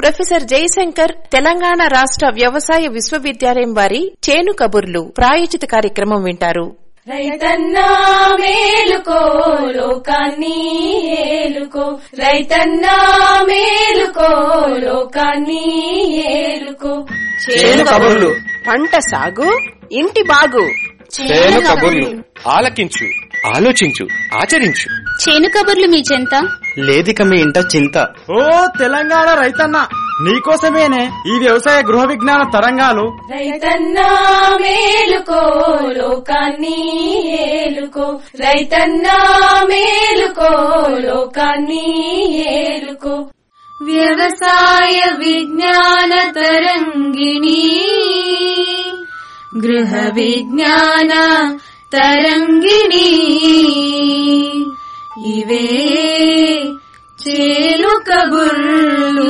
Professor Jayashankar Telangana రాష్ట్ర వ్యవసాయ విశ్వవిద్యాలయం వారి చేను కబుర్లు ప్రాయోజిత కార్యక్రమం వింటారు. రైతన్నా మేలుకో లోకాన్ని ఏలుకో, రైతన్నా మేలుకో లోకాన్ని ఏలుకో. చేను కబుర్లు, పంట సాగు, ఇంటి బాగు. చేను కబుర్లు ఆలకించు, ఆలోచించు, ఆచరించు. చేను కబుర్లు మీ చెంత లేదిక మీ ఇంట చింత. ఓ తెలంగాణ రైతన్న, నీకోసమేనే ఈ వ్యవసాయ గృహ విజ్ఞాన తరంగాలు. రైతన్నా మేలుకో లోకాన్ని ఏలుకో, రైతన్నా మేలుకో లోకాన్ని ఏలుకో. వ్యవసాయ విజ్ఞాన తరంగిణి, గృహ విజ్ఞాన తరంగిణి, ఇవే చేను కబుర్లు.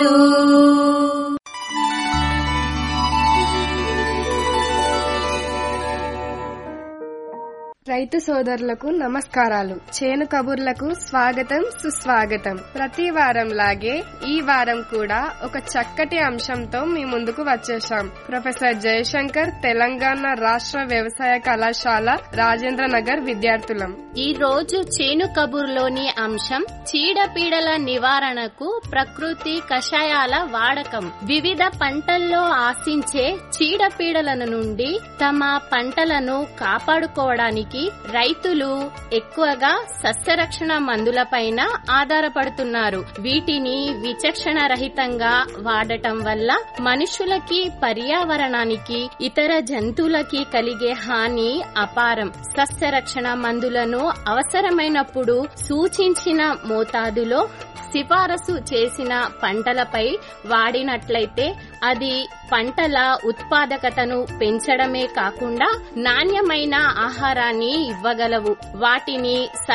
రైతు సోదరులకు నమస్కారాలు. చేను కబుర్లకు స్వాగతం, సుస్వాగతం. ప్రతి వారం లాగే ఈ వారం కూడా ఒక చక్కటి అంశంతో మీ ముందుకు వచ్చేశాం. ప్రొఫెసర్ జయశంకర్ తెలంగాణ రాష్ట్ర వ్యవసాయ కళాశాల రాజేంద్ర నగర్ విద్యార్థులం. ఈ రోజు చేను కబుర్లోని అంశం చీడపీడల నివారణకు ప్రకృతి కషాయాల వాడకం. వివిధ పంటల్లో ఆశించే చీడపీడల నుండి తమ పంటలను కాపాడుకోవడానికి రైతులు ఎక్కువగా సస్యరక్షణ మందులపైన ఆధారపడుతున్నారు. వీటిని విచక్షణ రహితంగా వాడటం వల్ల మనుషులకి, పర్యావరణానికి, ఇతర జంతువులకి కలిగే హాని అపారం. సస్యరక్షణ మందులను అవసరమైనప్పుడు సూచించిన మోతాదులో సిఫారసు చేసిన పంటలపై వాడినట్లయితే అది పంటల ఉత్పాదకతను పెంచడమే కాకుండా నాణ్యమైన ఆహారాన్ని ఇవ్వగలవు. వాటిని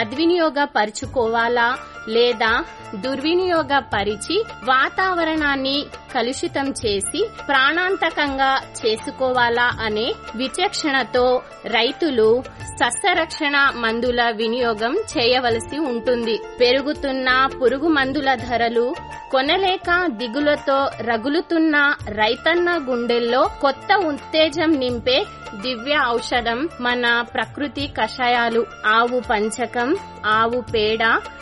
సద్వినియోగపరుచుకోవాలా లేదా దుర్వినియోగపరిచి వాతావరణాన్ని కలుషితం చేసి ప్రాణాంతకంగా చేసుకోవాలా అనే విచక్షణతో రైతులు సస్యరక్షణ మందుల వినియోగం చేయవలసి ఉంటుంది. పెరుగుతున్న పురుగు మందుల ధరలు కొనలేక దిగులతో రగులుతున్న రైతన్న గుండెల్లో కొత్త ఉత్తేజం నింపే దివ్య ఔషధం మన ప్రకృతి కషాయాలు. ఆవు పంచకం, ఆవు పేడ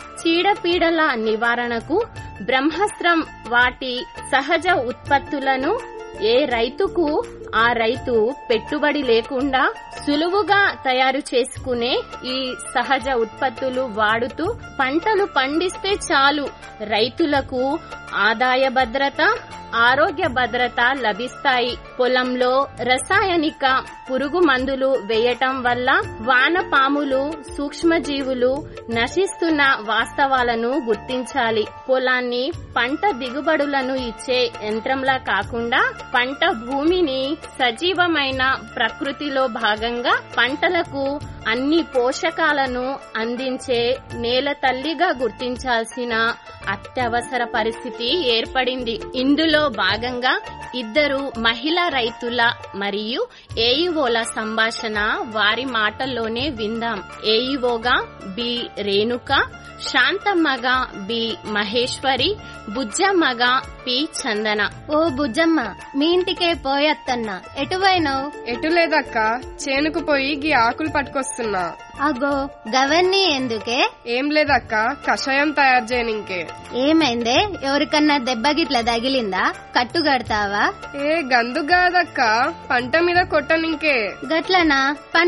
చీడపీడల నివారణకు బ్రహ్మాస్త్రం. వాటి సహజ ఉత్పత్తులను ఏ రైతుకు ఆ రైతు పెట్టుబడి లేకుండా సులువుగా తయారు చేసుకునే ఈ సహజ ఉత్పత్తులు వాడుతూ పంటలు పండిస్తే చాలు, రైతులకు ఆదాయ భద్రత, ఆరోగ్య భద్రత లభిస్తాయి. పొలంలో రసాయనిక పురుగు మందులు వేయటం వల్ల వానపాములు, సూక్ష్మజీవులు నశిస్తున్న వాస్తవాలను గుర్తించాలి. పొలాన్ని పంట దిగుబడులను ఇచ్చే యంత్రంలా కాకుండా పంట భూమిని సజీవమైన ప్రకృతిలో భాగంగా పంటలకు అన్ని పోషకాలను అందించే నేల తల్లిగా గుర్తించాల్సిన అత్యవసర పరిస్థితి ఏర్పడింది. ఇందులో భాగంగా ఇద్దరు మహిళా రైతుల మరియు ఏఈఓల సంభాషణ వారి మాటల్లోనే విందాం. ఏఈఓగా బి రేణుక, శాంతమ్మగా బి మహేశ్వరి, బుజ్జమ్మగా పి చందన. ఓ బుజ్జమ్మ, మీ ఇంటికే పోయత్తన్నా, ఎటువైనావు? ఎటు లేదక్క, చేనుకు పోయి గీ ఆకులు పట్టుకొస్తున్నా. అగో గవన్నీ ఎందుకే? ఏం లేదక్క, కషాయం తయారు చేయనింకే. ఏమైందే? ఎవరికన్నా దెబ్బ గిట్ల తగిలిందా? కట్టు కడతావా? ఏ గందు కాదక్క, పంట మీద కొట్టనింకే. గట్లనా?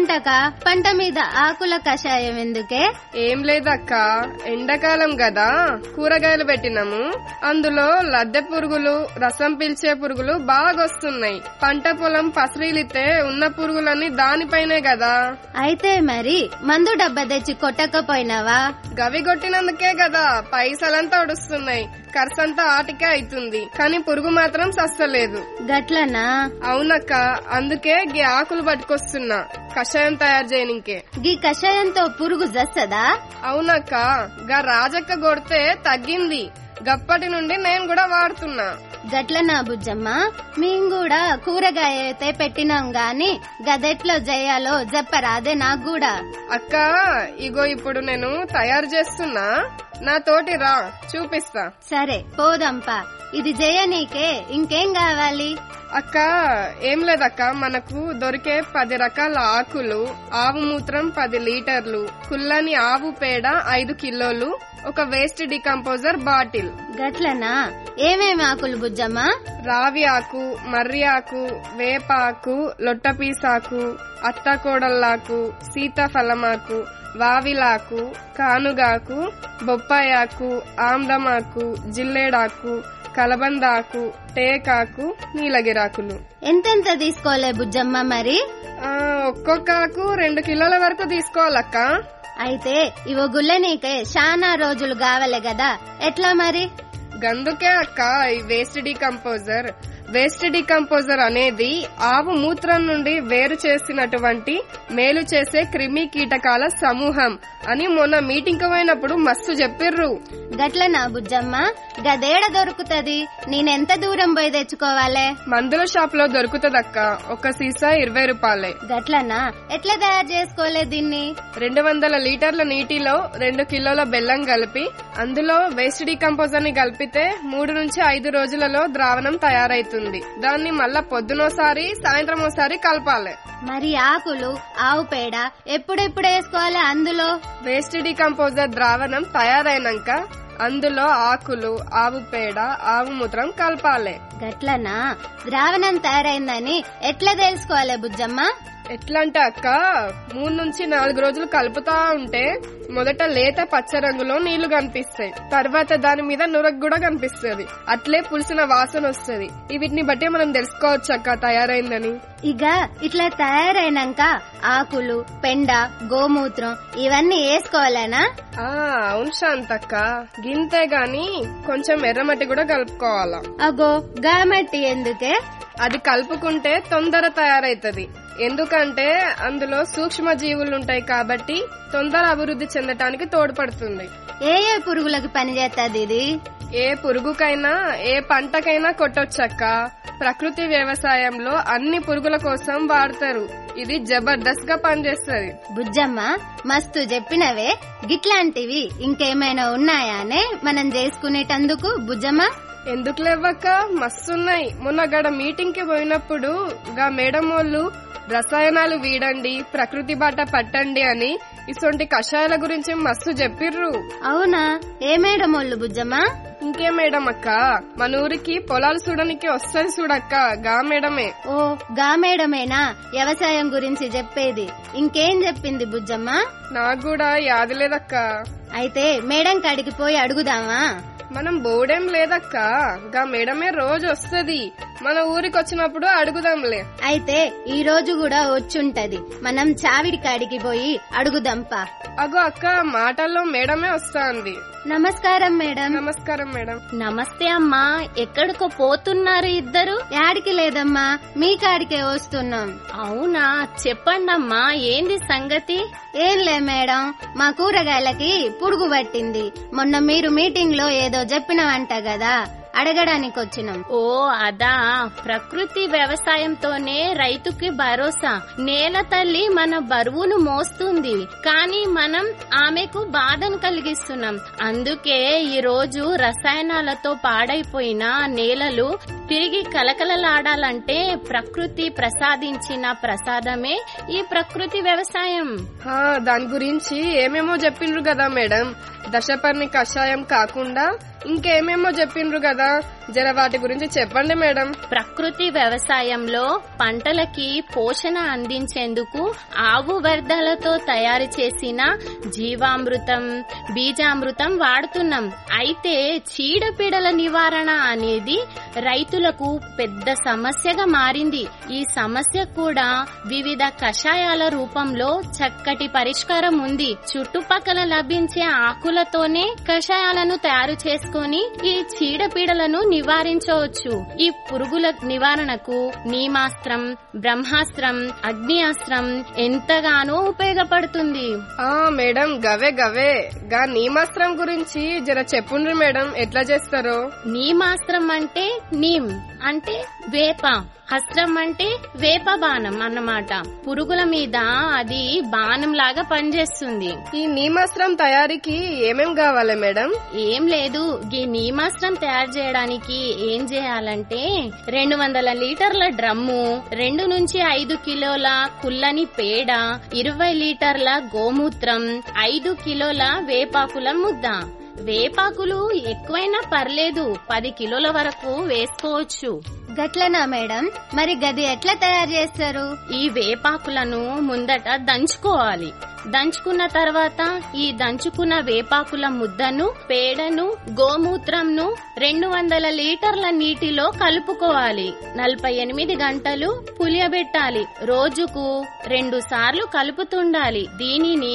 పంట మీద ఆకుల కషాయం ఎందుకే? ఏం లేదక్క, ఎండాకాలం గదా, కూరగాయలు పెట్టినాము. అందులో లద్దె పురుగులు, రసం పీల్చే పురుగులు బాగొస్తున్నాయి. పంట పొలం పసరీలితే ఉన్న పురుగులన్నీ దానిపైనే గదా. అయితే మరి మందు డబ్బా తెచ్చి కొట్టకపోయినావా? గవి కొట్టినందుకే గదా పైసలంతా ఒడుస్తున్నాయి, ఖర్చంతా ఆటికే అవుతుంది, కానీ పురుగు మాత్రం సస్తలేదు. గట్లనా? అవునక్క, అందుకే గీ ఆకులు పట్టుకొస్తున్నా కషాయం తయారు చేయనికే. గీ కషాయంతో పురుగు జస్తదా? అవునక్క, గా రాజక్క కొడితే తగ్గింది. గప్పటి నుండి నేను కూడా వాడుతున్నా. గట్లనా బుజ్జమ్మ, మేం కూడా కూరగాయ అయితే పెట్టినాం గాని గదెట్లో చేయాలో చెప్పరాదే నాకు కూడా. అక్క ఇగో ఇప్పుడు నేను తయారు చేస్తున్నా, నా తోటి రా చూపిస్తా. సరే పోదంపా. ఇది చేయనీకే ఇంకేం కావాలి? అక్క ఏం లేదక్క, మనకు దొరికే 10 రకాల ఆకులు, ఆవు మూత్రం 10 లీటర్లు, కుల్లని ఆవు పేడ 5 కిలోలు, ఒక వేస్ట్ డికంపోజర్ బాటిల్. గట్లనా? ఏమేమి ఆకులు బుజ్జమ్మ? రావి ఆకు, మర్రి ఆకు, వేపాకు, లొట్టపీసాకు, అత్తకోడల్లాకు, సీతాఫలమాకు, వావిలాకు, కానుగాకు, బొప్పాయాకు, ఆమ్దమాకు, జిల్లేడాకు, కలబందాకు, టేకాకు, నీలగిరాకులు. ఎంతెంత తీసుకోలే బుజ్జమ్మ మరి? ఒక్కొక్క ఆకు 2 కిలోల వరకు తీసుకోవాలక్క. అయితే ఇవో గుల్లనీకే శానా రోజులు కావాలి కదా, ఎట్లా మరి? గందుకే అక్క ఈ వేస్ట్ డికంపోజర్ అనేది ఆవు మూత్రం నుండి వేరు చేసినటువంటి మేలు చేసే క్రిమి కీటకాల సమూహం అని మొన్న మీటింగ్ పోయినప్పుడు మస్తు చెప్పిర్రు. గట్లనా బుజ్జమ్మ? గదేడ దొరుకుతది? నేనెంత దూరం పోయి తెచ్చుకోవాలే? మందుల షాప్ లో దొరుకుతదక్క, ఒక సీసా 20 రూపాయలే. గట్లనా? ఎట్లా తయారు చేసుకోలే దీన్ని? 200 లీటర్ల నీటిలో 2 కిలోల బెల్లం కలిపి అందులో వేస్ట్ డికంపోజర్ ని కలిపితే 3 నుంచి 5 రోజులలో ద్రావణం తయారైతుంది. దాన్ని మళ్ళా పొద్దునోసారి సాయంత్రం ఓసారి కలపాలి. మరి ఆకులు, ఆవు పేడ ఎప్పుడెప్పుడు వేసుకోవాలి అందులో? వేస్ట్ డికంపోజర్ ద్రావణం తయారైనాక అందులో ఆకులు, ఆవు పేడ, ఆవు మూత్రం కలపాలి. గట్లనా? ద్రావణం తయారైందని ఎట్లా తెలుసుకోవాలి బుజ్జమ్మ? ఎట్లా అంటే అక్క, 3 నుంచి 4 రోజులు కలుపుతా ఉంటే మొదట లేత పచ్చ రంగులో నీళ్లు కనిపిస్తాయి, తర్వాత దాని మీద నురగ కూడా కనిపిస్తుంది, అట్లే పులిసిన వాసన వస్తుంది. వీటిని బట్టి మనం తెలుసుకోవచ్చు అక్క తయారైందని. ఇక ఇట్లా తయారైనాక ఆకులు, పెండ, గోమూత్రం ఇవన్నీ వేసుకోవాలనా? అవును శాంతక్క, గింతే గాని కొంచెం ఎర్రమట్టి కూడా కలుపుకోవాలా. అగో గామట్టి ఎందుకే? అది కలుపుకుంటే తొందర తయారైతది, ఎందుకంటే అందులో సూక్ష్మ జీవులుంటాయి కాబట్టి తొందర అభివృద్ధి చెందటానికి తోడ్పడుతుంది. ఏ పురుగులకు పనిచేస్తుంది ఇది? ఏ పురుగుకైనా ఏ పంటకైనా కొట్టొచ్చక్క. ప్రకృతి వ్యవసాయంలో అన్ని పురుగుల కోసం వాడతారు. ఇది జబర్దస్త్ గా పనిచేస్తుంది. బుజ్జమ్మ మస్తు చెప్పినవే. గిట్లాంటివి ఇంకేమైనా ఉన్నాయానే మనం చేసుకునేటందుకు బుజ్జమ్మ? ఎందుకు లేవక్క, మస్తున్నాయి. మొన్న గడ మీటింగ్ కి పోయినప్పుడు గా మేడం వాళ్ళు రసాయనాలు వీడండి, ప్రకృతి బాట పట్టండి అని ఇసొంటి కషాయాల గురించి మస్తు చెప్పిర్రు. అవునా? ఏ మేడం వాళ్ళు బుజ్జమ్మ? ఇంకే మేడం అక్క, మన ఊరికి పొలాలు చూడడానికి వస్తుంది చూడక్క, గా మేడమే. ఓ గా మేడమేనా వ్యవసాయం గురించి చెప్పేది? ఇంకేం చెప్పింది బుజ్జమ్మ? నాకు కూడా యాది లేదక్క. అయితే మేడం కాడికి పోయి అడుగుదామా? మనం బోర్డేం లేదక్క, గా మేడమే రోజు వస్తది. మన ఊరికి వచ్చినప్పుడు అడుగుదాంలే. అయితే ఈ రోజు కూడా వచ్చుంటది, మనం చావిడి కాడికి పోయి అడుగుదాంపా. అగో అక్క, మాటల్లో మేడమే వస్తాంది. నమస్కారం మేడం. నమస్కారం మేడం. నమస్తే అమ్మా. ఎక్కడికో పోతున్నారు ఇద్దరు? యాడికి లేదమ్మా, మీ కాడికే వస్తున్నాం. అవునా? చెప్పండమ్మా, ఏంది సంగతి? ఏం లే మేడం, మా కూరగాయలకి పురుగు పట్టింది. మొన్న మీరు మీటింగ్ లో ఏదో చెప్పినవంట కదా, అడగడానికి వచ్చినాం. ఓ అదా. ప్రకృతి వ్యవసాయంతోనే రైతుకి భరోసా. నేల తల్లి మన బరువును మోస్తుంది, కానీ మనం ఆమెకు బాధను కలిగిస్తున్నాం. అందుకే ఈ రోజు రసాయనాలతో పాడైపోయిన నేలలు తిరిగి కలకలలాడాలంటే ప్రకృతి ప్రసాదించిన ప్రసాదమే ఈ ప్రకృతి వ్యవసాయం. దాని గురించి ఏమేమో చెప్పిండ్రు కదా మేడం. దశపర్ణి కషాయం కాకుండా ఇంకేమేమో చెప్పిండ్రు కదా, జర వాటి గురించి చెప్పండి మేడం. ప్రకృతి వ్యవసాయంలో పంటలకి పోషణ అందించేందుకు ఆవు వ్యర్థాలతో తయారు చేసిన జీవామృతం, బీజామృతం వాడుతున్నాం. అయితే చీడపీడల నివారణ అనేది రైతులకు పెద్ద సమస్యగా మారింది. ఈ సమస్య కూడా వివిధ కషాయాల రూపంలో చక్కటి పరిష్కారం ఉంది. చుట్టుపక్కల లభించే ఆకులతోనే కషాయాలను తయారు చేసుకొని ఈ చీడపీడలను నివారించవచ్చు. ఈ పురుగుల నివారణకు నీమాస్త్రం, బ్రహ్మాస్త్రం, అగ్ని అస్త్రం ఎంతగానో ఉపయోగపడుతుంది. మేడం గవే గా నీమాస్త్రం గురించి జర చెప్పుండ్రి మేడం, ఎట్లా చేస్తారో. నీమాస్త్రం అంటే నీమ్ అంటే వేప, అస్త్రం అంటే వేప బాణం అన్నమాట. పురుగుల మీద అది బాణం లాగా పనిచేస్తుంది. ఈ నీమాస్త్రం తయారీకి ఏమేం కావాలి మేడం? ఏం లేదు, ఈ నీమాస్త్రం తయారు చేయడానికి ఏం చేయాలంటే 200 లీటర్ల డ్రమ్ము, 2 నుంచి 5 కిలోల కుల్లని పేడ, 20 లీటర్ల గోమూత్రం, 5 కిలోల వేపాకుల ముద్ద. వేపాకులు ఎక్కువైనా పర్లేదు, 10 కిలోల వరకు వేసుకోవచ్చు. గట్లనా మేడం? మరి గది ఎట్లా తయారు చేస్తారు? ఈ వేపాకులను ముందట దంచుకోవాలి. దంచుకున్న తర్వాత ఈ దంచుకున్న వేపాకుల ముద్దను, పేడను, గోమూత్రంను 200 లీటర్ల నీటిలో కలుపుకోవాలి. 48 గంటలు పులియబెట్టాలి. రోజుకు 2 సార్లు కలుపుతుండాలి. దీనిని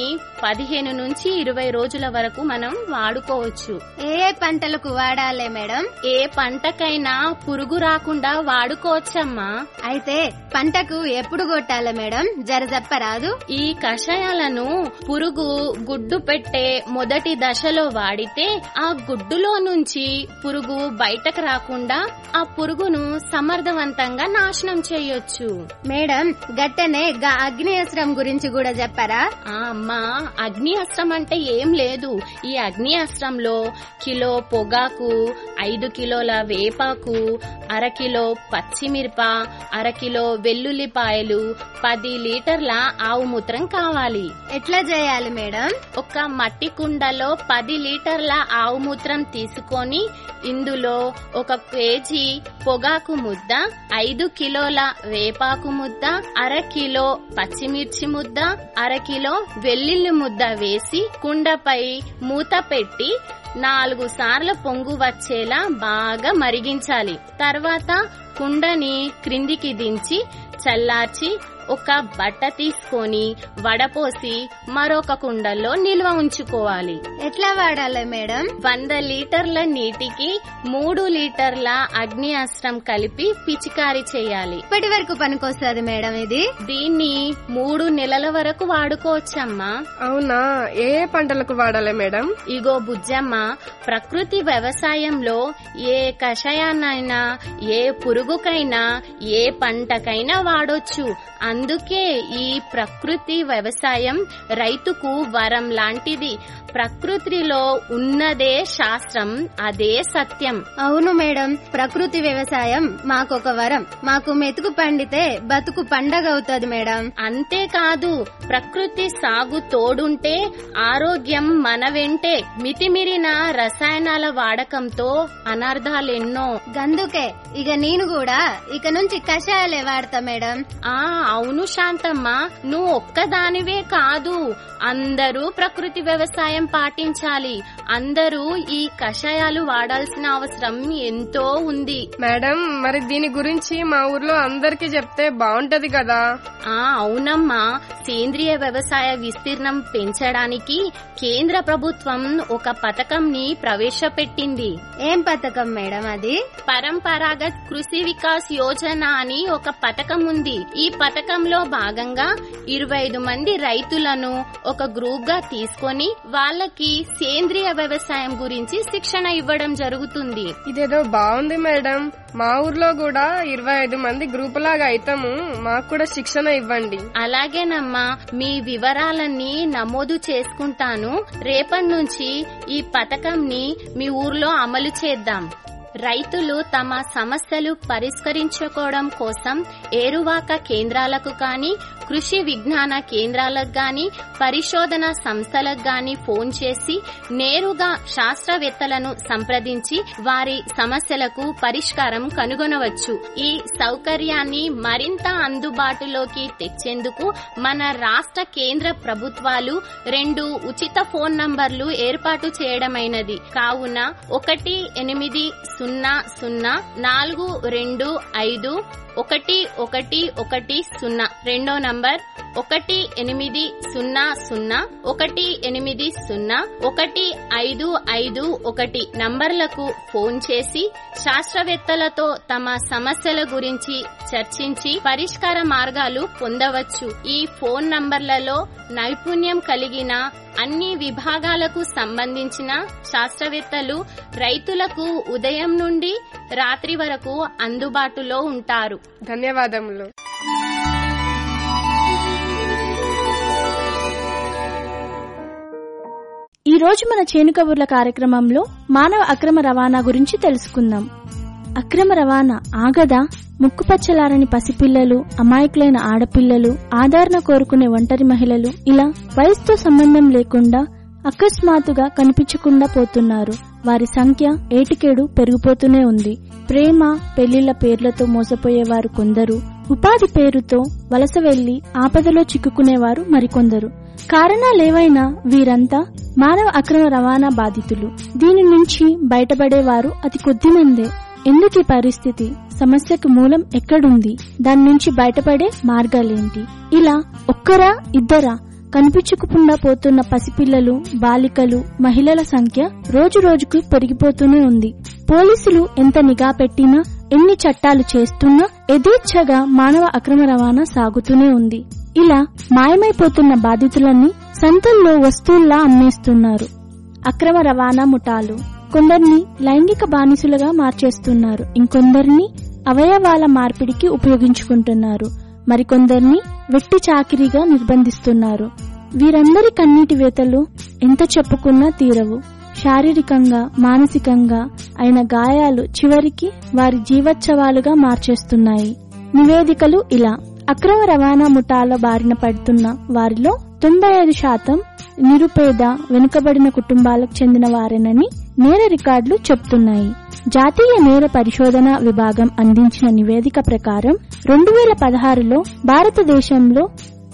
15 నుంచి 20 రోజుల వరకు మనం వాడుకోవచ్చు. ఏ పంటలకు వాడాలి మేడం? ఏ పంటకైనా పురుగు రాకుండా వాడుకోవచ్చమ్మా. అయితే పంటకు ఎప్పుడు కొట్టాలి మేడం? జర చెప్పరాదు. ఈ కషాయాలను పురుగు గుడ్డు పెట్టే మొదటి దశలో వాడితే ఆ గుడ్డులో నుంచి పురుగు బయటకు రాకుండా ఆ పురుగును సమర్థవంతంగా నాశనం చేయొచ్చు. మేడం గట్టనే అగ్ని అస్త్రం గురించి కూడా చెప్పారా? అమ్మా, అగ్ని అస్త్రం అంటే ఏం లేదు. ఈ అగ్ని అస్త్రంలో కిలో పొగాకు, 5 కిలోల వేపాకు, 1/2 కిలో పచ్చిమిరప, 1/2 కిలో వెల్లుల్లిపాయలు, 10 లీటర్ల ఆవు మూత్రం కావాలి. ఎట్లా చేయాలి మేడం? ఒక మట్టి కుండలో 10 లీటర్ల ఆవు మూత్రం తీసుకొని ఇందులో 1 కేజీ పొగాకు ముద్ద, 5 కిలోల వేపాకు ముద్ద, 1/2 కిలో పచ్చిమిర్చి ముద్ద, 1/2 కిలో వెల్లుల్లి ముద్ద వేసి కుండపై మూత పెట్టి 4 సార్లు పొంగు వచ్చేలా బాగా మరిగించాలి. తర్వాత కుండని క్రిందికి దించి చల్లార్చి ఒక బట్ట తీసుకొని వడపోసి మరొక కుండలో నిల్వ ఉంచుకోవాలి. ఎట్లా వాడాలి మేడం? 100 లీటర్ల నీటికి 3 లీటర్ల అగ్ని అస్త్రం కలిపి పిచికారీ చేయాలి. ఇప్పటి వరకు పనికొస్తుంది మేడం ఇది? దీన్ని 3 నెలల వరకు వాడుకోవచ్చమ్మా. అవునా? ఏ పంటలకు వాడాలి మేడం? ఇగో బుజ్జమ్మ, ప్రకృతి వ్యవసాయంలో ఏ కషాయాన్నైనా, ఏ పురుగుకైనా, ఏ పంటకైనా వాడొచ్చు. అందుకే ఈ ప్రకృతి వ్యవసాయం రైతుకు వరం లాంటిది. ప్రకృతిలో ఉన్నదే శాస్త్రం, అదే సత్యం. అవును మేడం, ప్రకృతి వ్యవసాయం మాకొక వరం. మాకు మెతుకు పండితే బతుకు పండగ అవుతుంది మేడం. అంతేకాదు, ప్రకృతి సాగు తోడుంటే ఆరోగ్యం మన వెంటే. మితిమిరిన రసాయనాల వాడకంతో అనర్థాలెన్నో. గందుకే ఇక నేను కూడా ఇక నుంచి కషాయాలే వాడతా మేడం. అవును శాంతమ్మ, నువ్వు ఒక్కదానివే కాదు, అందరూ ప్రకృతి వ్యవసాయం పాటించాలి. అందరూ ఈ కషాయాలు వాడాల్సిన అవసరం ఎంతో ఉంది. మేడం, మరి దీని గురించి మా ఊర్లో అందరికీ చెప్తే బాగుంటది కదా? అవునమ్మా, సేంద్రియ వ్యవసాయ విస్తీర్ణం పెంచడానికి కేంద్ర ప్రభుత్వం ఒక పథకంని ప్రవేశపెట్టింది. ఏం పథకం మేడం అది? పరంపరాగత్ కృషి వికాస్ యోజన అని ఒక పథకం ఉంది. ఈ పథకంలో భాగంగా 25 మంది రైతులను ఒక గ్రూప్ గా తీసుకొని వాళ్ళకి సేంద్రియ వ్యవసాయం గురించి శిక్షణ ఇవ్వడం జరుగుతుంది. ఇదేదో బాగుంది మేడం. మా ఊర్లో కూడా 25 మంది గ్రూప్ లాగా అయితాము. మాకు కూడా శిక్షణ ఇవ్వండి. అలాగేనమ్మా, మీ వివరాలన్నీ నమోదు చేసుకుంటాను. రేపటి నుంచి ఈ పథకంని మీ ఊర్లో అమలు చేద్దాం. రైతులు తమ సమస్యలు పరిష్కరించుకోవడం కోసం ఏరువాక కేంద్రాలకు గాని, కృషి విజ్ఞాన కేంద్రాలకు గాని, పరిశోధన సంస్థలకు గాని ఫోన్ చేసి నేరుగా శాస్త్రవేత్తలను సంప్రదించి వారి సమస్యలకు పరిష్కారం కనుగొనవచ్చు. ఈ సౌకర్యాన్ని మరింత అందుబాటులోకి తెచ్చేందుకు మన రాష్ట్ర కేంద్ర ప్రభుత్వాలు 2 ఉచిత ఫోన్ నంబర్లు ఏర్పాటు చేయడమైనది. కావున 1800-425-1110, రెండో నంబర్ 1-800-180-1551 నంబర్లకు ఫోన్ చేసి శాస్త్రవేత్తలతో తమ సమస్యల గురించి చర్చించి పరిష్కార మార్గాలు పొందవచ్చు. ఈ ఫోన్ నంబర్లలో నైపుణ్యం కలిగిన అన్ని విభాగాలకు సంబంధించిన శాస్త్రవేత్తలు రైతులకు ఉదయం నుండి రాత్రి వరకు అందుబాటులో ఉంటారు. ధన్యవాదములు. ఈ రోజు మన చేను కబుర్ల కార్యక్రమంలో మానవ అక్రమ రవాణా గురించి తెలుసుకుందాం. అక్రమ రవాణా ఆగదా? ముక్కుపచ్చలారని పసిపిల్లలు, అమాయకులైన ఆడపిల్లలు, ఆదరణ కోరుకునే ఒంటరి మహిళలు, ఇలా వయసుతో సంబంధం లేకుండా అకస్మాత్తుగా కనిపించకుండా పోతున్నారు. వారి సంఖ్య ఏటికేడు పెరిగిపోతూనే ఉంది. ప్రేమ, పెళ్లిళ్ల పేర్లతో మోసపోయేవారు కొందరు, ఉపాధి పేరుతో వలస వెళ్లి ఆపదలో చిక్కుకునేవారు మరికొందరు. కారణాలేవైనా వీరంతా మానవ అక్రమ రవాణా బాధితులు. దీని నుంచి బయటపడేవారు అతి కొద్దిమందే. ఎందుకు ఈ పరిస్థితి? సమస్యకు మూలం ఎక్కడుంది? దాని నుంచి బయటపడే మార్గాలేంటి? ఇలా ఒక్కరా ఇద్దరా కనిపించకుండా పోతున్న పసిపిల్లలు, బాలికలు, మహిళల సంఖ్య రోజు రోజుకు పెరిగిపోతూనే ఉంది. పోలీసులు ఎంత నిఘా పెట్టినా, ఎన్ని చట్టాలు చేస్తున్నా యథేచ్ఛగా మానవ అక్రమ రవాణా సాగుతూనే ఉంది. ఇలా మాయమైపోతున్న బాధితులన్నీ సంతల్లో వస్తువుల్లా అమ్మేస్తున్నారు. అక్రమ రవాణా ముఠాలు కొందరిని లైంగిక బానిసులుగా మార్చేస్తున్నారు. ఇంకొందరిని అవయవాల మార్పిడికి ఉపయోగించుకుంటున్నారు. మరికొందరిని వెట్టి చాకిరీగా నిర్బంధిస్తున్నారు. వీరందరి కన్నీటి వేతలు ఎంత చెప్పుకున్నా తీరవు. శారీరకంగా, మానసికంగా అయిన గాయాలు చివరికి వారి జీవోత్సవాలుగా మార్చేస్తున్నాయి. నివేదికలు ఇలా: అక్రమ రవాణా ముఠాల బారిన పడుతున్న వారిలో 95% నిరుపేద, వెనుకబడిన కుటుంబాలకు చెందిన వారేనని నేర రికార్డులు చెప్తున్నాయి. జాతీయ నేర పరిశోధన విభాగం అందించిన నివేదిక ప్రకారం 2016లో భారతదేశంలో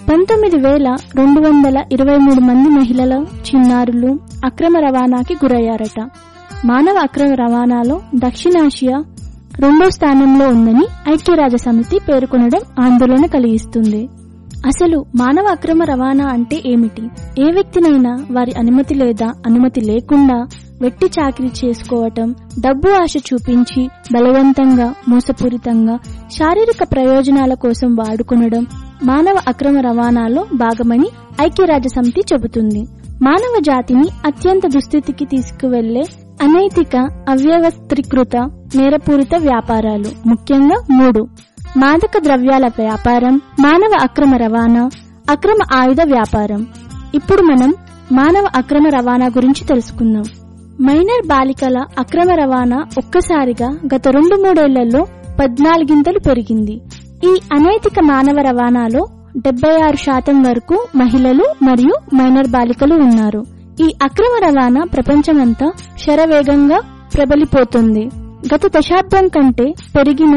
19,223 మంది మహిళల, చిన్నారులు అక్రమ రవాణాకి గురయ్యారట. మానవ అక్రమ రవాణాలో దక్షిణాసియా 2వ స్థానంలో ఉందని ఐక్యరాజ్యసమితి పేర్కొనడం ఆందోళన కలిగిస్తుంది. అసలు మానవ అక్రమ రవాణా అంటే ఏమిటి? ఏ వ్యక్తినైనా వారి అనుమతి లేదా అనుమతి లేకుండా వెట్టి చాకిరీ చేసుకోవటం, డబ్బు ఆశ చూపించి బలవంతంగా, మోసపూరితంగా శారీరక ప్రయోజనాల కోసం వాడుకొనడం మానవ అక్రమ రవాణాలో భాగమని ఐక్యరాజ్యసమితి చెబుతుంది. మానవ జాతిని అత్యంత దుస్థితికి తీసుకువెళ్లే అనైతిక, అవ్యవస్థీకృత, నేరపూరిత వ్యాపారాలు ముఖ్యంగా 3: మాదక ద్రవ్యాల వ్యాపారం, మానవ అక్రమ రవాణా, అక్రమ ఆయుధ వ్యాపారం. ఇప్పుడు మనం మానవ అక్రమ రవాణా గురించి తెలుసుకుందాం. మైనర్ బాలికల అక్రమ రవాణా ఒక్కసారిగా గత 2-3 ఏళ్లలో 14 పెరిగింది. ఈ అనైతిక మానవ రవాణాలో 76% వరకు మహిళలు మరియు మైనర్ బాలికలు ఉన్నారు. ఈ అక్రమ రవాణా ప్రపంచమంతా శరవేగంగా ప్రబలిపోతుంది. గత దశాబ్దం కంటే పెరిగిన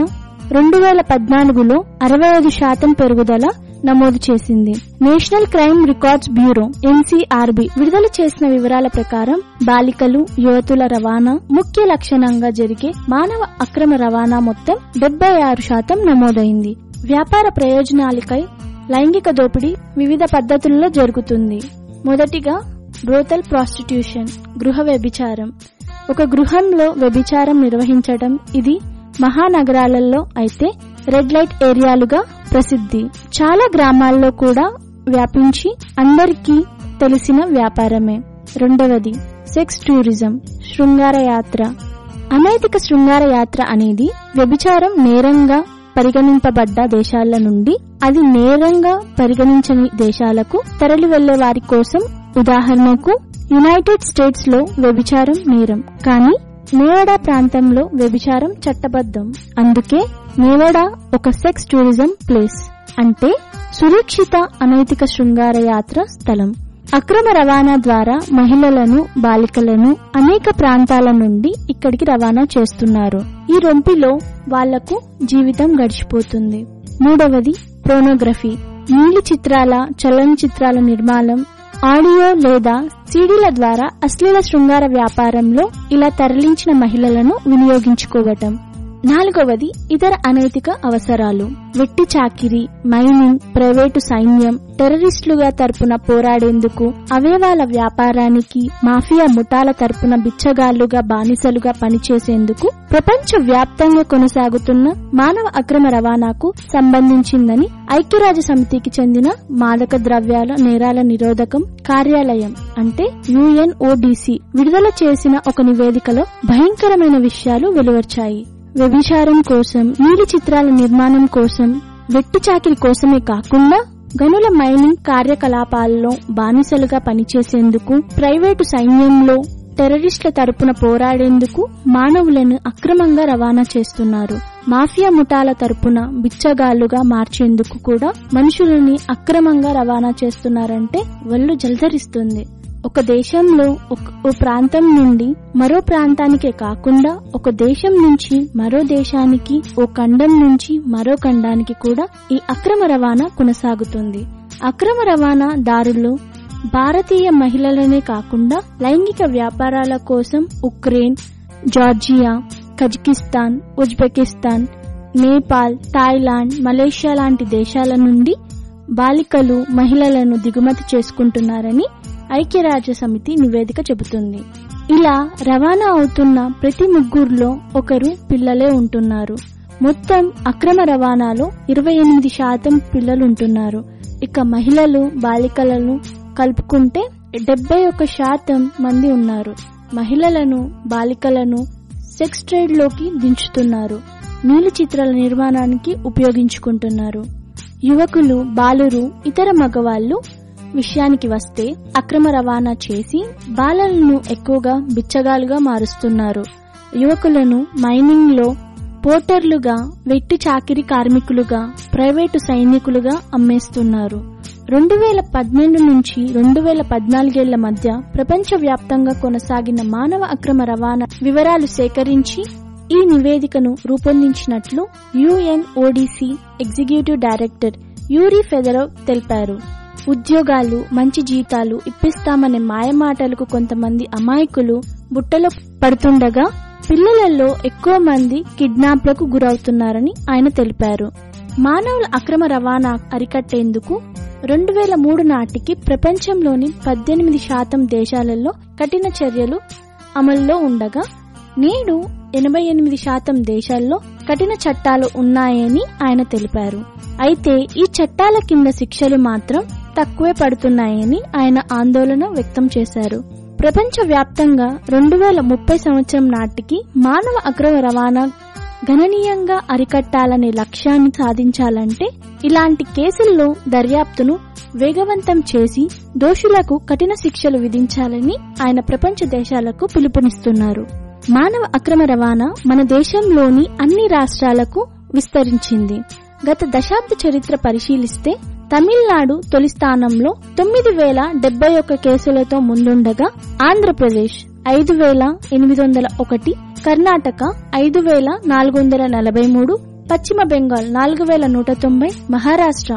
2014లో 65% పెరుగుదల నమోదు చేసింది. National Crime Records Bureau NCRB విడుదల చేసిన వివరాల ప్రకారం బాలికలు, యువతుల రవాణా ముఖ్య లక్షణంగా జరిగే మానవ అక్రమ రవాణా మొత్తం 76% నమోదైంది. వ్యాపార ప్రయోజనాలకై లైంగిక దోపిడీ వివిధ పద్ధతుల్లో జరుగుతుంది. మొదటిగా బ్రోతల్ ప్రాస్టిట్యూషన్, గృహ వ్యభిచారం. ఒక గృహంలో వ్యభిచారం నిర్వహించడం. ఇది మహానగరాలలో అయితే రెడ్ లైట్ ఏరియాలుగా ప్రసిద్ధి. చాలా గ్రామాల్లో కూడా వ్యాపించి అందరికీ తెలిసిన వ్యాపారమే. రెండవది సెక్స్ టూరిజం, శృంగార యాత్ర. అనైతిక శృంగార యాత్ర అనేది వ్యభిచారం నేరంగా పరిగణింపబడ్డ దేశాల నుండి అది నేరంగా పరిగణించని దేశాలకు తరలి వెళ్లే వారి కోసం. ఉదాహరణకు యునైటెడ్ స్టేట్స్ లో వ్యభిచారం నేరం, కానీ నేవడా ప్రాంతంలో వ్యభిచారం చట్టబద్ధం. అందుకే నేవడా ఒక సెక్స్ టూరిజం ప్లేస్, అంటే సురక్షిత అనైతిక శృంగార యాత్ర స్థలం. అక్రమ రవాణా ద్వారా మహిళలను, బాలికలను అనేక ప్రాంతాల నుండి ఇక్కడికి రవాణా చేస్తున్నారు. ఈ రొంపిలో వాళ్లకు జీవితం గడిచిపోతుంది. మూడవది పోర్నోగ్రఫీ, నీలి చిత్రాల, చలనచిత్రాల నిర్మాణం, ఆడియో లేదా సీడీల ద్వారా అశ్లీల శృంగార వ్యాపారంలో ఇలా తరలించిన మహిళలను వినియోగించుకోవటం. 4వది ఇతర అనైతిక అవసరాలు. వెట్టి చాకిరీ, మైనింగ్, ప్రైవేటు సైన్యం, టెర్రరిస్టులుగా తరపున పోరాడేందుకు, అవయవాల వ్యాపారానికి, మాఫియా ముఠాల తరపున బిచ్చగాళ్లుగా బానిసలుగా పనిచేసేందుకు ప్రపంచ వ్యాప్తంగా కొనసాగుతున్న మానవ అక్రమ రవాణాకు సంబంధించిందని ఐక్యరాజ్య సమితికి చెందిన మాదక ద్రవ్యాల నేరాల నిరోధకం కార్యాలయం అంటే UNODC విడుదల చేసిన ఒక నివేదికలో భయంకరమైన విషయాలు వెలువచ్చాయి. వ్యభిచారం కోసం, నీలి చిత్రాల నిర్మాణం కోసం, వెట్టి చాకిరి కోసమే కాకుండా గనుల మైనింగ్ కార్యకలాపాల్లో బానిసలుగా పనిచేసేందుకు, ప్రైవేటు సైన్యంలో టెర్రరిస్టుల తరపున పోరాడేందుకు మానవులను అక్రమంగా రవాణా చేస్తున్నారు. మాఫియా ముఠాల తరపున బిచ్చగాళ్లుగా మార్చేందుకు కూడా మనుషులని అక్రమంగా రవాణా చేస్తున్నారంటే ఒళ్ళు జలధరిస్తుంది. ఒక దేశంలో ఓ ప్రాంతం నుండి మరో ప్రాంతానికే కాకుండా ఒక దేశం నుంచి మరో దేశానికి, ఓ ఖండం నుంచి మరో ఖండానికి కూడా ఈ అక్రమ రవాణా కొనసాగుతుంది. అక్రమ రవాణా దారులు భారతీయ మహిళలనే కాకుండా లైంగిక వ్యాపారాల కోసం Ukraine, Georgia, Kazakhstan, Uzbekistan, Nepal, Thailand, Malaysia లాంటి దేశాల నుండి బాలికలు, మహిళలను దిగుమతి చేసుకుంటున్నారని ఐక్యరాజ్య సమితి నివేదిక చెబుతుంది. ఇలా రవాణా అవుతున్న ప్రతి ముగ్గురులో ఒకరు పిల్లలే ఉంటున్నారు. మొత్తం అక్రమ రవాణాలో 28% పిల్లలుంటున్నారు. ఇక మహిళలు, బాలికలను కలుపుకుంటే 71% మంది ఉన్నారు. మహిళలను, బాలికలను సెక్స్ ట్రేడ్ లోకి దించుతున్నారు. నీలి చిత్రాల నిర్మాణానికి ఉపయోగించుకుంటున్నారు. యువకులు, బాలురు, ఇతర మగవాళ్లు విషయానికి వస్తే అక్రమ రవాణా చేసి బాలలను ఎక్కువగా బిచ్చగాలుగా మారుస్తున్నారు. యువకులను మైనింగ్ లో పోర్టర్లుగా, వెట్టి చాకిరీ కార్మికులుగా, ప్రైవేటు సైనికులుగా అమ్మేస్తున్నారు. 2012 నుంచి 2014 మధ్య ప్రపంచవ్యాప్తంగా కొనసాగిన మానవ అక్రమ రవాణా వివరాలు సేకరించి ఈ నివేదికను రూపొందించినట్లు UNODC executive director Yuri Fedorov తెలిపారు. ఉద్యోగాలు, మంచి జీతాలు ఇప్పిస్తామనే మాయమాటలకు కొంతమంది అమాయకులు బుట్టలో పడుతుండగా పిల్లలలో ఎక్కువ మంది కిడ్నాప్లకు గురవుతున్నారని ఆయన తెలిపారు. మానవుల అక్రమ రవాణా అరికట్టేందుకు 2003 నాటికి ప్రపంచంలోని 18% దేశాలలో కఠిన చర్యలు అమల్లో ఉండగా నేడు 88% దేశాల్లో కఠిన చట్టాలు ఉన్నాయని ఆయన తెలిపారు. అయితే ఈ చట్టాల కింద శిక్షలు మాత్రం తక్కువే పడుతున్నాయని ఆయన ఆందోళన వ్యక్తం చేశారు. ప్రపంచ వ్యాప్తంగా 2030 సంవత్సరం నాటికి మానవ అక్రమ రవాణా గణనీయంగా అరికట్టాలనే లక్ష్యాన్ని సాధించాలంటే ఇలాంటి కేసుల్లో దర్యాప్తును వేగవంతం చేసి దోషులకు కఠిన శిక్షలు విధించాలని ఆయన ప్రపంచ దేశాలకు పిలుపునిస్తున్నారు. మానవ అక్రమ రవాణా మన దేశంలోని అన్ని రాష్ట్రాలకు విస్తరించింది. గత దశాబ్ద చరిత్ర పరిశీలిస్తే తమిళనాడు తొలి స్థానంలో 9071 కేసులతో ముందుండగా ఆంధ్రప్రదేశ్ 5801, కర్ణాటక 5443, పశ్చిమ బెంగాల్ 4190, మహారాష్ట్ర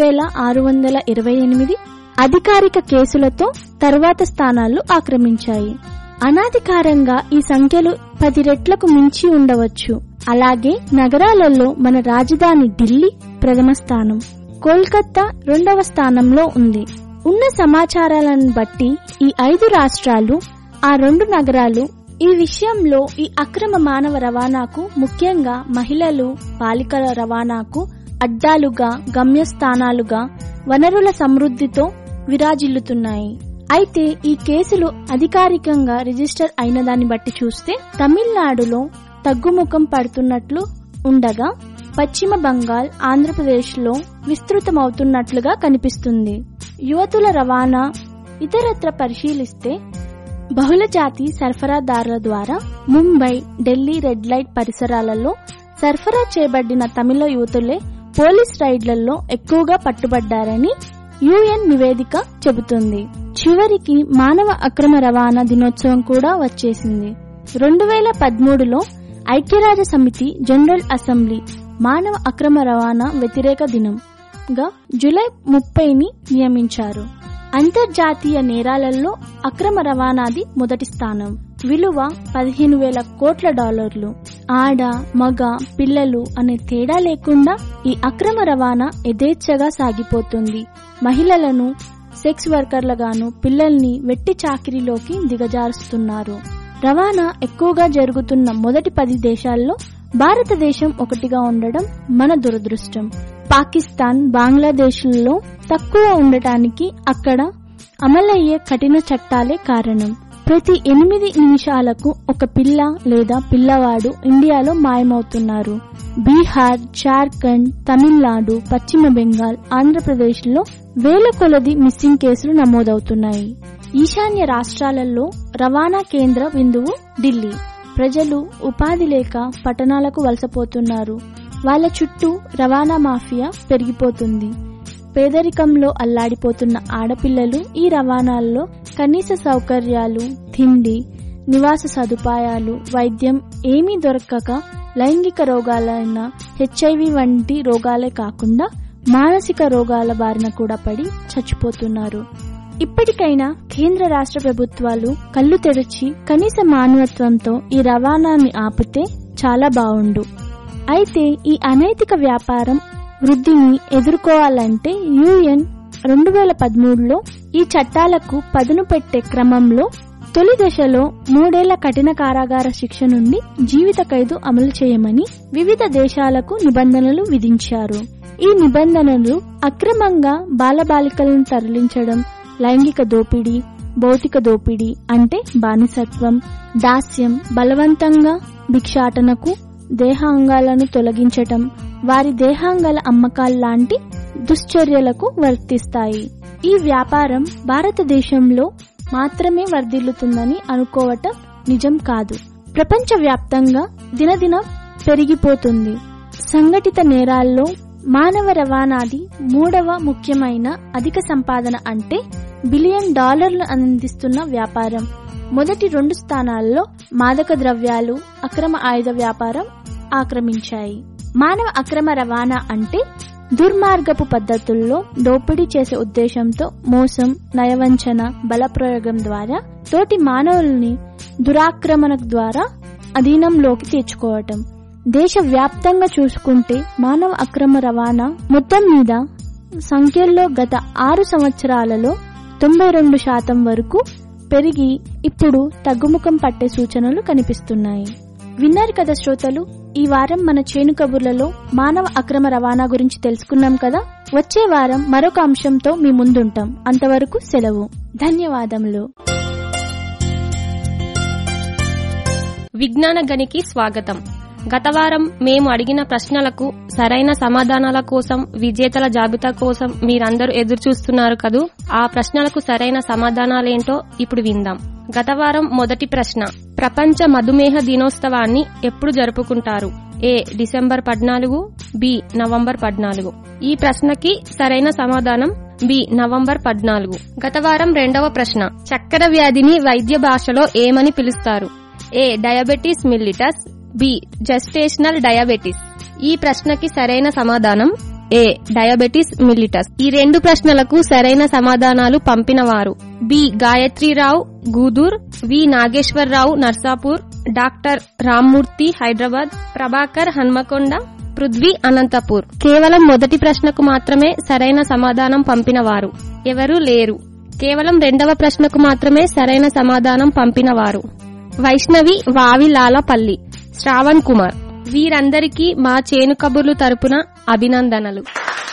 3628 అధికారిక కేసులతో తర్వాత స్థానాలు ఆక్రమించాయి. అనాధికారంగా ఈ సంఖ్యలు 10 రెట్లకు మించి ఉండవచ్చు. అలాగే నగరాలలో మన రాజధాని ఢిల్లీ ప్రథమ స్థానం, కోల్కతా 2వ స్థానంలో ఉంది. ఉన్న సమాచారాలను బట్టి ఈ 5 రాష్ట్రాలు, ఆ 2 నగరాలు ఈ విషయంలో ఈ అక్రమ మానవ రవాణాకు, ముఖ్యంగా మహిళలు, బాలికల రవాణాకు అడ్డాలుగా, గమ్యస్థానాలుగా, వనరుల సమృద్ధితో విరాజిల్లుతున్నాయి. అయితే ఈ కేసులు అధికారికంగా రిజిస్టర్ అయిన దాన్ని బట్టి చూస్తే తమిళనాడులో తగ్గుముఖం పడుతున్నట్లు ఉండగా పశ్చిమ బంగాల్, ఆంధ్రప్రదేశ్లో విస్తృతమవుతున్నట్లుగా కనిపిస్తుంది. యువతుల రవాణా ఇతరత్ర పరిశీలిస్తే బహుళజాతి సరఫరాదారుల ద్వారా ముంబై, ఢిల్లీ రెడ్ లైట్ పరిసరాలలో సరఫరా చేయబడిన తమిళ యువతులే పోలీస్ రైడ్లలో ఎక్కువగా పట్టుబడ్డారని UN నివేదిక చెబుతుంది. చివరికి మానవ అక్రమ రవాణా దినోత్సవం కూడా వచ్చేసింది. 2013లో ఐక్యరాజ్య సమితి జనరల్ అసెంబ్లీ మానవ అక్రమ రవాణా వ్యతిరేక దినంగా జూలై 30ని నియమించారు. అంతర్జాతీయ నేరాలలో అక్రమ రవాణాది మొదటి స్థానం. విలువ $15,000 కోట్ల. ఆడ మగ పిల్లలు అనే తేడా లేకుండా ఈ అక్రమ రవాణా యథేచ్ఛగా సాగిపోతుంది. మహిళలను సెక్స్ వర్కర్లుగాను, పిల్లల్ని వెట్టి చాకిరీలోకి దిగజారుస్తున్నారు. రవాణా ఎక్కువగా జరుగుతున్న మొదటి 10 దేశాల్లో భారతదేశం ఒకటిగా ఉండడం మన దురదృష్టం. పాకిస్తాన్, బంగ్లాదేశ్లలో తక్కువ ఉండటానికి అక్కడ అమలయ్యే కఠిన చట్టాలే కారణం. ప్రతి 8 నిమిషాలకు ఒక పిల్ల లేదా పిల్లవాడు ఇండియాలో మాయమవుతున్నారు. బీహార్, జార్ఖండ్, తమిళనాడు, పశ్చిమ బెంగాల్, ఆంధ్రప్రదేశ్లో వేల కొలది మిస్సింగ్ కేసులు నమోదవుతున్నాయి. ఈశాన్య రాష్ట్రాలలో రవాణా కేంద్ర బిందువు ఢిల్లీ. ప్రజలు ఉపాధి లేక పట్టణాలకు వలసపోతున్నారు. వాళ్ళ చుట్టూ రవాణా మాఫియా పెరిగిపోతుంది. పేదరికంలో అల్లాడిపోతున్న ఆడపిల్లలు ఈ రవాణాల్లో కనీస సౌకర్యాలు, తిండి, నివాస సదుపాయాలు, వైద్యం ఏమీ దొరకక లైంగిక రోగాలైన HIV వంటి రోగాలే కాకుండా మానసిక రోగాల బారిన కూడా పడి చచ్చిపోతున్నారు. ఇప్పటికైనా కేంద్ర రాష్ట్ర ప్రభుత్వాలు కళ్ళు తెరిచి కనీస మానవత్వంతో ఈ రవాణాన్ని ఆపితే చాలా బావుండు. అయితే ఈ అనైతిక వ్యాపారం వృద్ధిని ఎదుర్కోవాలంటే UN 2013లో ఈ చట్టాలకు పదును పెట్టే క్రమంలో తొలి దశలో 3 ఏళ్ల కఠిన కారాగార శిక్ష నుండి జీవిత ఖైదు అమలు చేయమని వివిధ దేశాలకు నిబంధనలు విధించారు. ఈ నిబంధనలు అక్రమంగా బాలబాలికలను తరలించడం, లైంగిక దోపిడీ, భౌతిక దోపిడీ అంటే బానిసత్వం, దాస్యం, బలవంతంగా భిక్షాటనకు, దేహాంగాలను తొలగించటం, వారి దేహాంగాల అమ్మకాల్లాంటి దుశ్చర్యలకు వర్తిస్తాయి. ఈ వ్యాపారం భారతదేశంలో మాత్రమే వర్ధిల్లుతుందని అనుకోవటం నిజం కాదు. ప్రపంచవ్యాప్తంగా దినదినం పెరిగిపోతుంది. సంఘటిత నేరాల్లో మానవ రవాణాది 3వ ముఖ్యమైన అధిక సంపాదన అంటే $1 బిలియన్ అందిస్తున్న వ్యాపారం. మొదటి 2 స్థానాల్లో మాదక ద్రవ్యాలు, అక్రమ ఆయుధ వ్యాపారం ఆక్రమించాయి. మానవ అక్రమ రవాణా అంటే దుర్మార్గపు పద్ధతుల్లో దోపిడీ చేసే ఉద్దేశంతో మోసం, నయవంచన, బలప్రయోగం ద్వారా తోటి మానవుల్ని దురాక్రమణ ద్వారా అధీనంలోకి తెచ్చుకోవటం. దేశవ్యాప్తంగా చూసుకుంటే మానవ అక్రమ రవాణా మొత్తం మీద సంఖ్యల్లో గత 6 సంవత్సరాలలో 92% వరకు పెరిగి ఇప్పుడు తగ్గుముఖం పట్టే సూచనలు కనిపిస్తున్నాయి. విన్నారు కదా శ్రోతలు, ఈ వారం మన చేను కబుర్లలో మానవ అక్రమ రవాణా గురించి తెలుసుకున్నాం కదా. వచ్చే వారం మరొక అంశంతో మీ ముందుంటాం. అంతవరకు సెలవు. ధన్యవాదములు. విజ్ఞాన గనికి స్వాగతం. గత వారం మేము అడిగిన ప్రశ్నలకు సరైన సమాధానాల కోసం, విజేతల జాబితా కోసం మీరందరూ ఎదురు చూస్తున్నారు కదూ. ఆ ప్రశ్నలకు సరైన సమాధానాలేంటో ఇప్పుడు విందాం. గత వారం మొదటి ప్రశ్న, ప్రపంచ మధుమేహ దినోత్సవాన్ని ఎప్పుడు జరుపుకుంటారు? A. December 14, B. నవంబర్ 14. ఈ ప్రశ్నకి సరైన సమాధానం B. నవంబర్ 14. గత వారం రెండవ ప్రశ్న, చక్కెర వ్యాధిని వైద్య భాషలో ఏమని పిలుస్తారు? A. Diabetes mellitus, B. Gestational diabetes. ఈ ప్రశ్నకి సరైన సమాధానం A. Diabetes mellitus. ఈ 2 ప్రశ్నలకు సరైన సమాధానాలు పంపినవారు B. Gayatri Rao Gudur, V. Nageswara Rao Narsapur, doctor Rammurthy Hyderabad, Prabhakar Hanamkonda, Prithvi Anantapur. కేవలం మొదటి ప్రశ్నకు మాత్రమే సరైన సమాధానం పంపినవారు ఎవరూ లేరు. కేవలం రెండవ ప్రశ్నకు మాత్రమే సరైన సమాధానం పంపినవారు వైష్ణవి వావిలాలపల్లి, శ్రావణ్ కుమార్. వీరందరికీ మా చేను కబుర్లు తరపున అభినందనలు.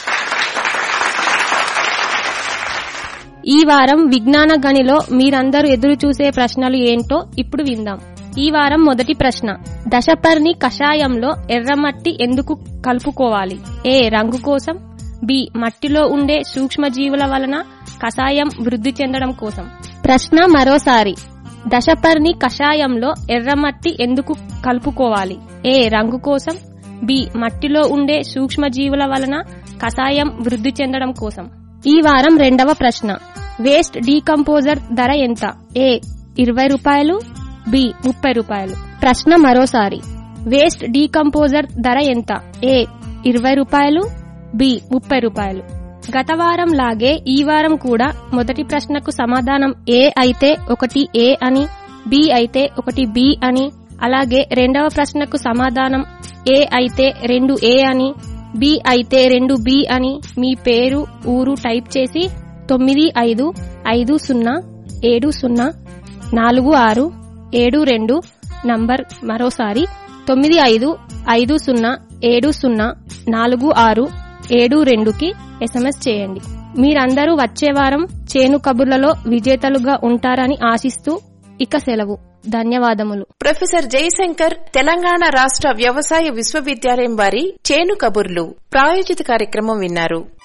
ఈ వారం విజ్ఞాన గనిలో మీరందరూ ఎదురు చూసే ప్రశ్నలు ఏంటో ఇప్పుడు విందాం. ఈ వారం మొదటి ప్రశ్న, దశపర్ణి కషాయంలో ఎర్రమట్టి ఎందుకు కలుపుకోవాలి? A. రంగు కోసం, B. మట్టిలో ఉండే సూక్ష్మజీవుల వలన కషాయం వృద్ధి చెందడం కోసం. ప్రశ్న మరోసారి, దశపర్ణి కషాయంలో ఎర్రమట్టి ఎందుకు కలుపుకోవాలి? A. రంగు కోసం, B. మట్టిలో ఉండే సూక్ష్మజీవుల వలన కషాయం వృద్ధి చెందడం కోసం. ఈ వారం రెండవ ప్రశ్న, వేస్ట్ డీకంపోజర్ ధర ఎంత? A. 20 రూపాయలు, B. 30 రూపాయలు. ప్రశ్న మరోసారి, వేస్ట్ డీకంపోజర్ ధర ఎంత? A. 20 రూపాయలు, B. 30 రూపాయలు. గత వారం లాగే ఈ వారం కూడా మొదటి ప్రశ్నకు సమాధానం A అయితే ఒకటి A అని, B అయితే ఒకటి B అని, అలాగే రెండవ ప్రశ్నకు సమాధానం ఏ అయితే 2A అని, బి అయితే 2B అని మీ పేరు, ఊరు టైప్ చేసి 9550704672 నంబర్ మరోసారి 9550704672కి SMS చేయండి. మీరందరూ వచ్చే వారం చేను కబుర్లలో విజేతలుగా ఉంటారని ఆశిస్తూ ఇక సెలవు. ధన్యవాదములు. ప్రొఫెసర్ జయశంకర్ తెలంగాణ రాష్ట్ర వ్యవసాయ విశ్వవిద్యాలయం వారి చేను కబుర్లు ప్రాయోజిత కార్యక్రమం విన్నారు.